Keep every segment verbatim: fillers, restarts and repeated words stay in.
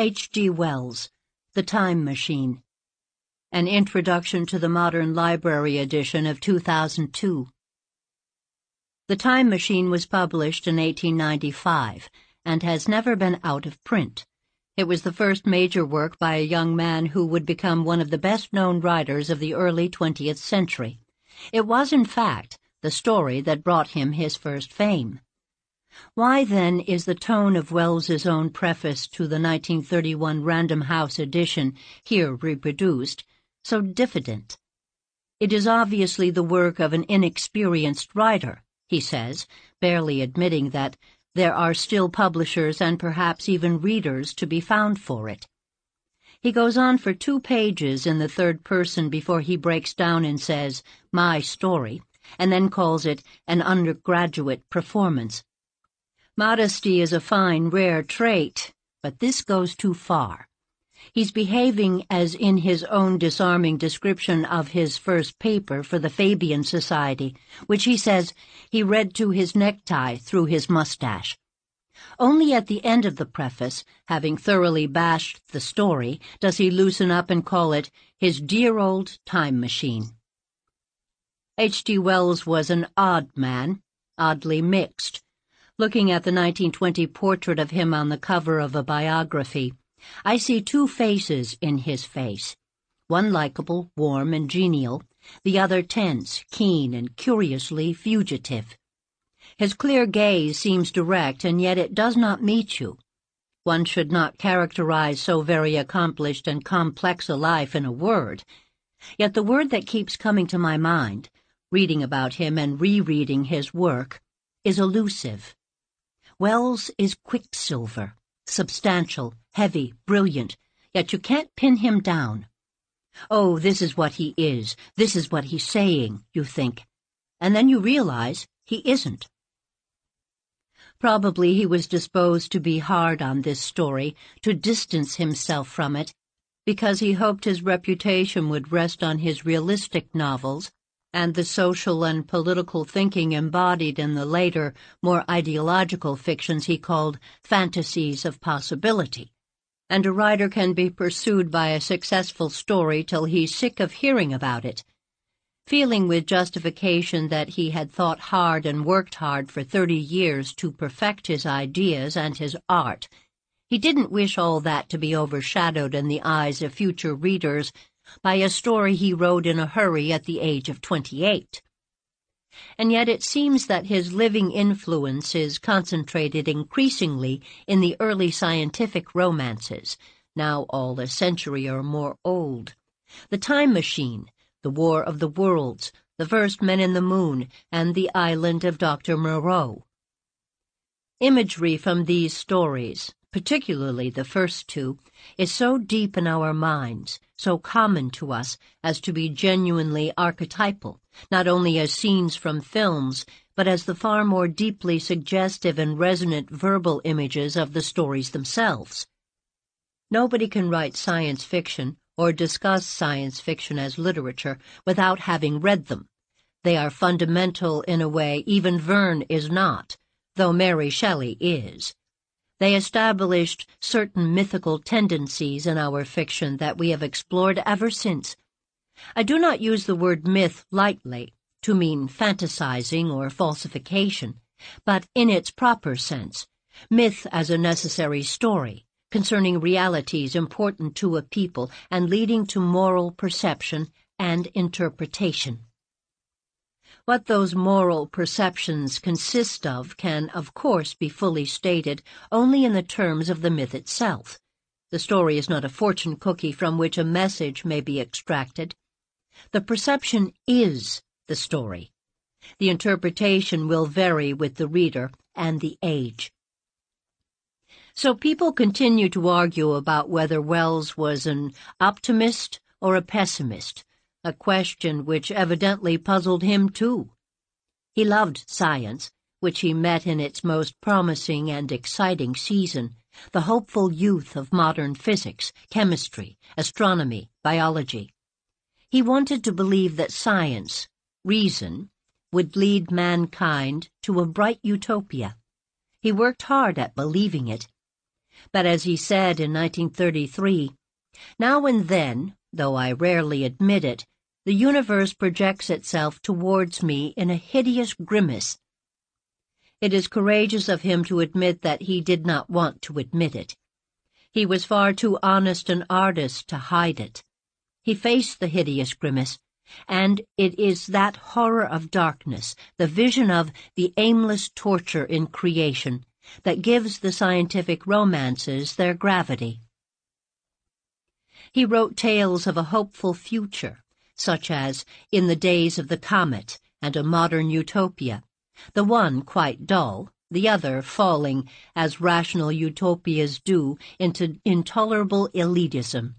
H G Wells, The Time Machine. An Introduction to the Modern Library edition of two thousand two. The Time Machine was published in eighteen ninety-five and has never been out of print. It was the first major work by a young man who would become one of the best-known writers of the early twentieth century. It was, in fact, the story that brought him his first fame. Why, then, is the tone of Wells's own preface to the nineteen thirty-one Random House edition, here reproduced, so diffident? It is obviously the work of an inexperienced writer, he says, barely admitting that there are still publishers and perhaps even readers to be found for it. He goes on for two pages in the third person before he breaks down and says, "my story," and then calls it an undergraduate performance. Modesty is a fine, rare trait, but this goes too far. He's behaving as in his own disarming description of his first paper for the Fabian Society, which he says he read to his necktie through his mustache. Only at the end of the preface, having thoroughly bashed the story, does he loosen up and call it his dear old time machine. H G Wells was an odd man, oddly mixed. Looking at the nineteen twenty portrait of him on the cover of a biography, I see two faces in his face, one likable, warm, and genial, the other tense, keen, and curiously fugitive. His clear gaze seems direct, and yet it does not meet you. One should not characterize so very accomplished and complex a life in a word, yet the word that keeps coming to my mind, reading about him and rereading his work, is elusive. Wells is quicksilver, substantial, heavy, brilliant, yet you can't pin him down. Oh, this is what he is, this is what he's saying, you think, and then you realize he isn't. Probably he was disposed to be hard on this story, to distance himself from it, because he hoped his reputation would rest on his realistic novels, and the social and political thinking embodied in the later, more ideological fictions he called fantasies of possibility. And a writer can be pursued by a successful story till he's sick of hearing about it. Feeling with justification that he had thought hard and worked hard for thirty years to perfect his ideas and his art, he didn't wish all that to be overshadowed in the eyes of future readers by a story he wrote in a hurry at the age of twenty-eight. And yet it seems that his living influence is concentrated increasingly in the early scientific romances, now all a century or more old. The Time Machine, The War of the Worlds, The First Men in the Moon, and The Island of Doctor Moreau. Imagery from these stories, particularly the first two, is so deep in our minds, so common to us, as to be genuinely archetypal, not only as scenes from films, but as the far more deeply suggestive and resonant verbal images of the stories themselves. Nobody can write science fiction or discuss science fiction as literature without having read them. They are fundamental in a way even Verne is not, though Mary Shelley is. They established certain mythical tendencies in our fiction that we have explored ever since. I do not use the word myth lightly, to mean fantasizing or falsification, but in its proper sense, myth as a necessary story, concerning realities important to a people and leading to moral perception and interpretation. What those moral perceptions consist of can, of course, be fully stated only in the terms of the myth itself. The story is not a fortune cookie from which a message may be extracted. The perception is the story. The interpretation will vary with the reader and the age. So people continue to argue about whether Wells was an optimist or a pessimist, a question which evidently puzzled him too. He loved science, which he met in its most promising and exciting season, the hopeful youth of modern physics, chemistry, astronomy, biology. He wanted to believe that science, reason, would lead mankind to a bright utopia. He worked hard at believing it. But as he said in nineteen thirty-three, "Now and then, though I rarely admit it, the universe projects itself towards me in a hideous grimace." It is courageous of him to admit that he did not want to admit it. He was far too honest an artist to hide it. He faced the hideous grimace, and it is that horror of darkness, the vision of the aimless torture in creation, that gives the scientific romances their gravity. He wrote tales of a hopeful future, such as In the Days of the Comet and A Modern Utopia, the one quite dull, the other falling, as rational utopias do, into intolerable elitism.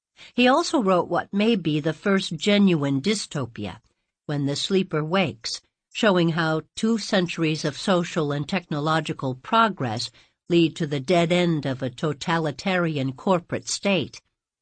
He also wrote what may be the first genuine dystopia, When the Sleeper Wakes, showing how two centuries of social and technological progress lead to the dead end of a totalitarian corporate state.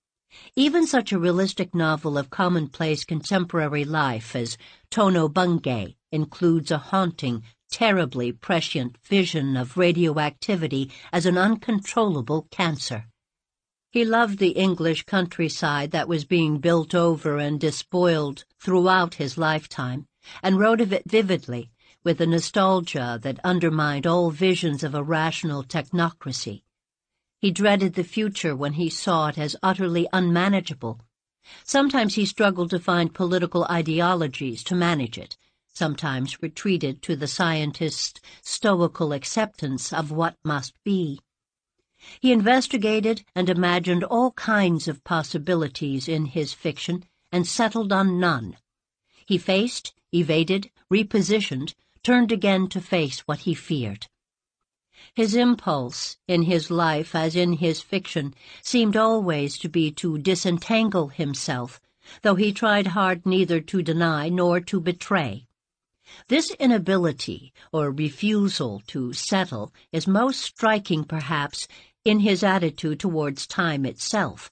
Even such a realistic novel of commonplace contemporary life as Tono Bungay includes a haunting, terribly prescient vision of radioactivity as an uncontrollable cancer. He loved the English countryside that was being built over and despoiled throughout his lifetime, and wrote of it vividly, with a nostalgia that undermined all visions of a rational technocracy. He dreaded the future when he saw it as utterly unmanageable. Sometimes he struggled to find political ideologies to manage it, sometimes retreated to the scientist's stoical acceptance of what must be. He investigated and imagined all kinds of possibilities in his fiction and settled on none. He faced, evaded, repositioned, turned again to face what he feared. His impulse, in his life as in his fiction, seemed always to be to disentangle himself, though he tried hard neither to deny nor to betray. This inability, or refusal to settle, is most striking, perhaps, in his attitude towards time itself.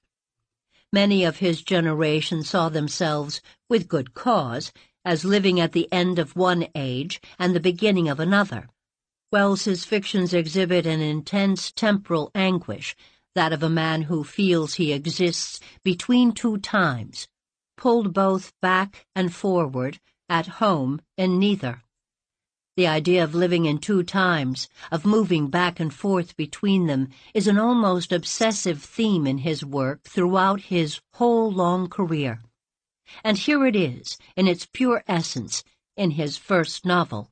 Many of his generation saw themselves, with good cause, as living at the end of one age and the beginning of another. Wells's fictions exhibit an intense temporal anguish, that of a man who feels he exists between two times, pulled both back and forward, at home in neither. The idea of living in two times, of moving back and forth between them, is an almost obsessive theme in his work throughout his whole long career. And here it is, in its pure essence, in his first novel.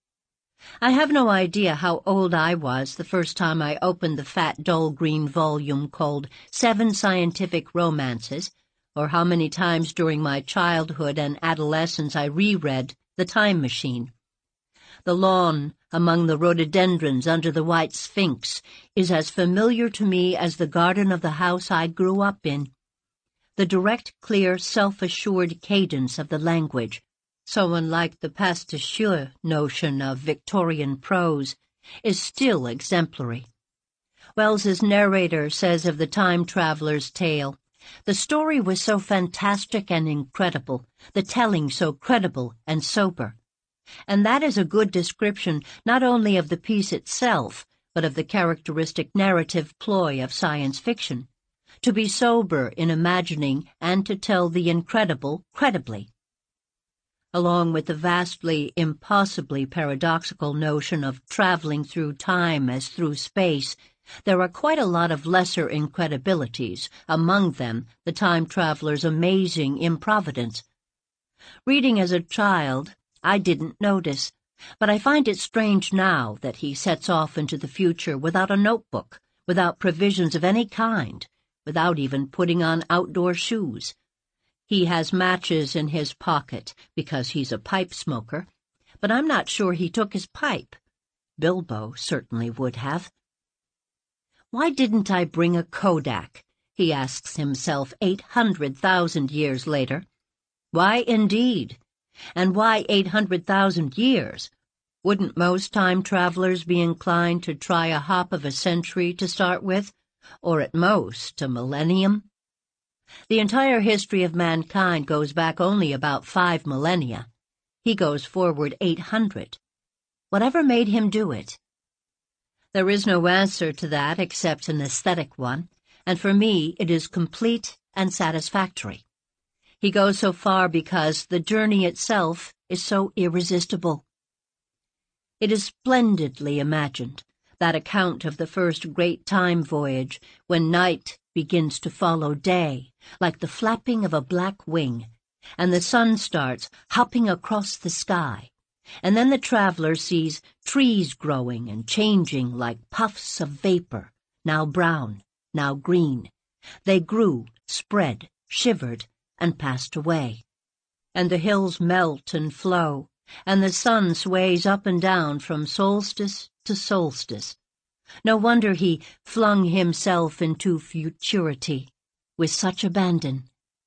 I have no idea how old I was the first time I opened the fat dull green volume called Seven Scientific Romances, or how many times during my childhood and adolescence I reread The Time Machine. The lawn among the rhododendrons under the white sphinx is as familiar to me as the garden of the house I grew up in. The direct, clear, self-assured cadence of the language, so unlike the pasticcio notion of Victorian prose, is still exemplary. Wells's narrator says of the time traveler's tale, "The story was so fantastic and incredible, the telling so credible and sober." And that is a good description not only of the piece itself, but of the characteristic narrative ploy of science fiction, to be sober in imagining and to tell the incredible credibly. Along with the vastly, impossibly paradoxical notion of traveling through time as through space, there are quite a lot of lesser incredibilities, among them the time traveler's amazing improvidence. Reading as a child, I didn't notice, but I find it strange now that he sets off into the future without a notebook, without provisions of any kind, without even putting on outdoor shoes. He has matches in his pocket, because he's a pipe smoker, but I'm not sure he took his pipe. Bilbo certainly would have. Why didn't I bring a Kodak? He asks himself eight hundred thousand years later. Why indeed? And why eight hundred thousand years? Wouldn't most time travelers be inclined to try a hop of a century to start with, or at most a millennium? The entire history of mankind goes back only about five millennia. He goes forward eight hundred. Whatever made him do it? There is no answer to that except an aesthetic one, and for me it is complete and satisfactory. He goes so far because the journey itself is so irresistible. It is splendidly imagined, that account of the first great time voyage, when night begins to follow day, like the flapping of a black wing, and the sun starts hopping across the sky, and then the traveler sees trees growing and changing like puffs of vapor, now brown, now green. They grew, spread, shivered, and passed away. And the hills melt and flow, and the sun sways up and down from solstice to solstice. No wonder he flung himself into futurity with such abandon.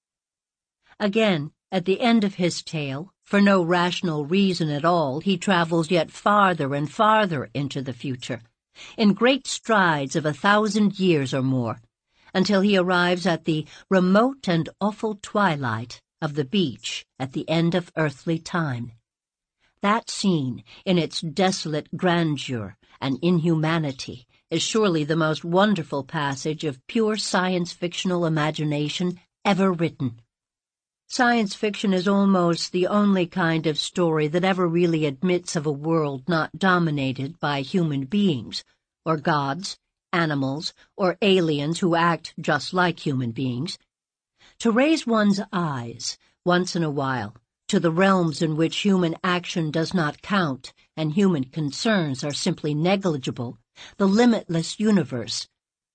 Again, at the end of his tale, for no rational reason at all, he travels yet farther and farther into the future, in great strides of a thousand years or more, until he arrives at the remote and awful twilight of the beach at the end of earthly time. That scene, in its desolate grandeur and inhumanity, is surely the most wonderful passage of pure science-fictional imagination ever written. Science fiction is almost the only kind of story that ever really admits of a world not dominated by human beings, or gods, animals, or aliens who act just like human beings. To raise one's eyes, once in a while, to the realms in which human action does not count and human concerns are simply negligible, the limitless universe,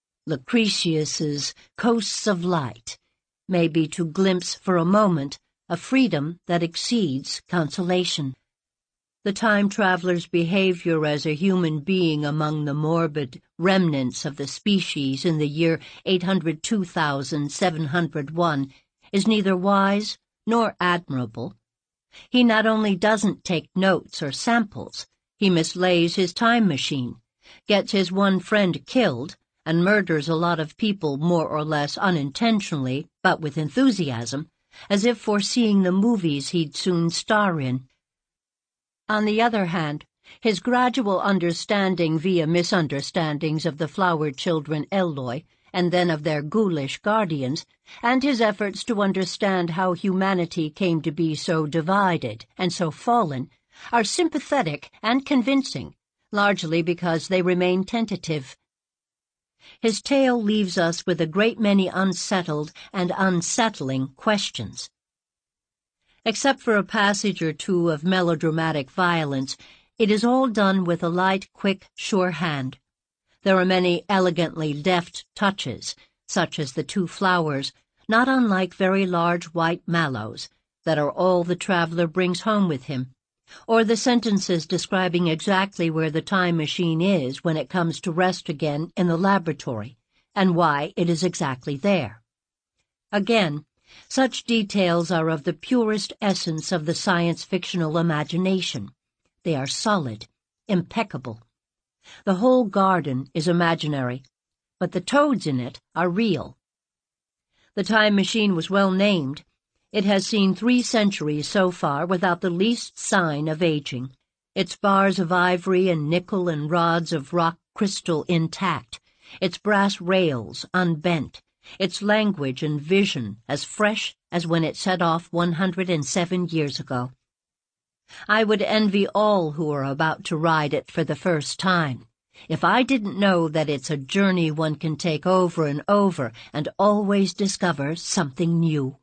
Lucretius's Coasts of Light, may be to glimpse for a moment a freedom that exceeds consolation. The time-traveler's behavior as a human being among the morbid remnants of the species in the year eight hundred two thousand seven hundred one is neither wise nor admirable. He not only doesn't take notes or samples, he mislays his time machine, gets his one friend killed, and murders a lot of people more or less unintentionally, but with enthusiasm, as if foreseeing the movies he'd soon star in. On the other hand, his gradual understanding via misunderstandings of the flower children Eloi, and then of their ghoulish guardians, and his efforts to understand how humanity came to be so divided and so fallen, are sympathetic and convincing, largely because they remain tentative. His tale leaves us with a great many unsettled and unsettling questions. Except for a passage or two of melodramatic violence, it is all done with a light, quick, sure hand. There are many elegantly deft touches, such as the two flowers, not unlike very large white mallows, that are all the traveler brings home with him, or the sentences describing exactly where the time machine is when it comes to rest again in the laboratory, and why it is exactly there. Again, such details are of the purest essence of the science-fictional imagination. They are solid, impeccable. The whole garden is imaginary, but the toads in it are real. The time machine was well named. It has seen three centuries so far without the least sign of aging, its bars of ivory and nickel and rods of rock crystal intact, its brass rails unbent, its language and vision as fresh as when it set off one hundred and seven years ago. I would envy all who are about to ride it for the first time, if I didn't know that it's a journey one can take over and over and always discover something new.